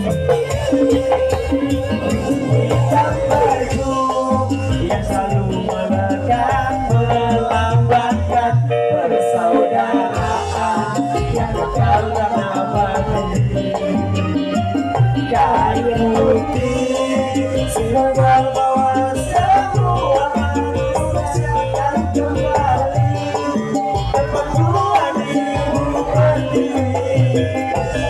Gambarku yang selalu melekat, melambangkan persaudaraan yang kekal dan abadi. Kayu putih simbol bahwa semua manusia akan kembali berpersatuan ibu pertiwi.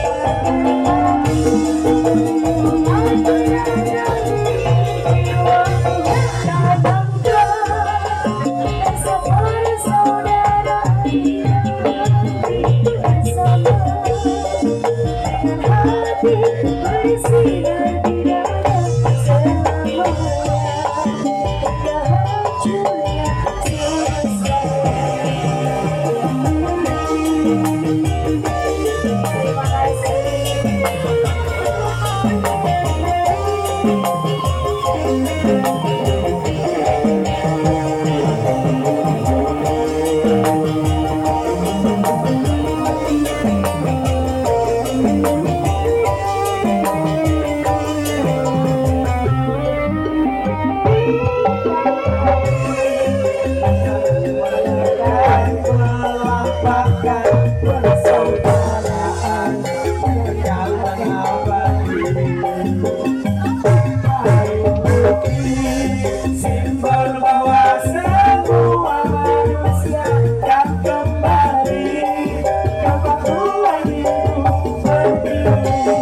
Simbol bahwa semua manusia akan kembali ke batuan ibu pertiwi.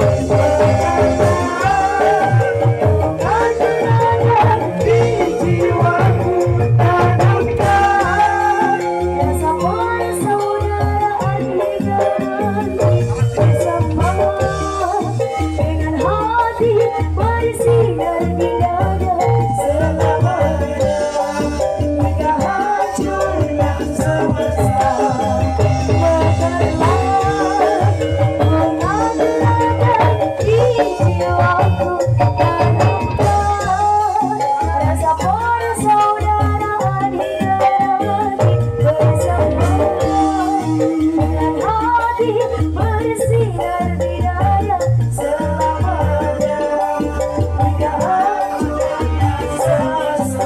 Akan di jiwaku tanamkan rasa persaudaraan dijalani bersama dengan hati bersinar di dada selamanya hingga hancurnya semesta. Bukanlah mengatakan di jiwaku tanamkan rasa persaudaraan dijalani bersama dengan hati bersinar di dada selamanya hingga hancurnya semesta.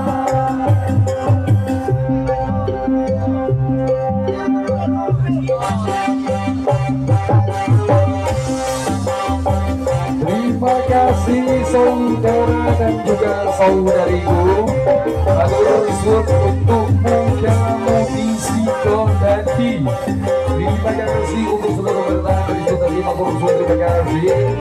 Terima kasih saudara dan juga saudariku. Atur surat untukmu kamu isi kondaki. Terima kasih untuk seluruh bertahan dari sudah 50. Terima kasih.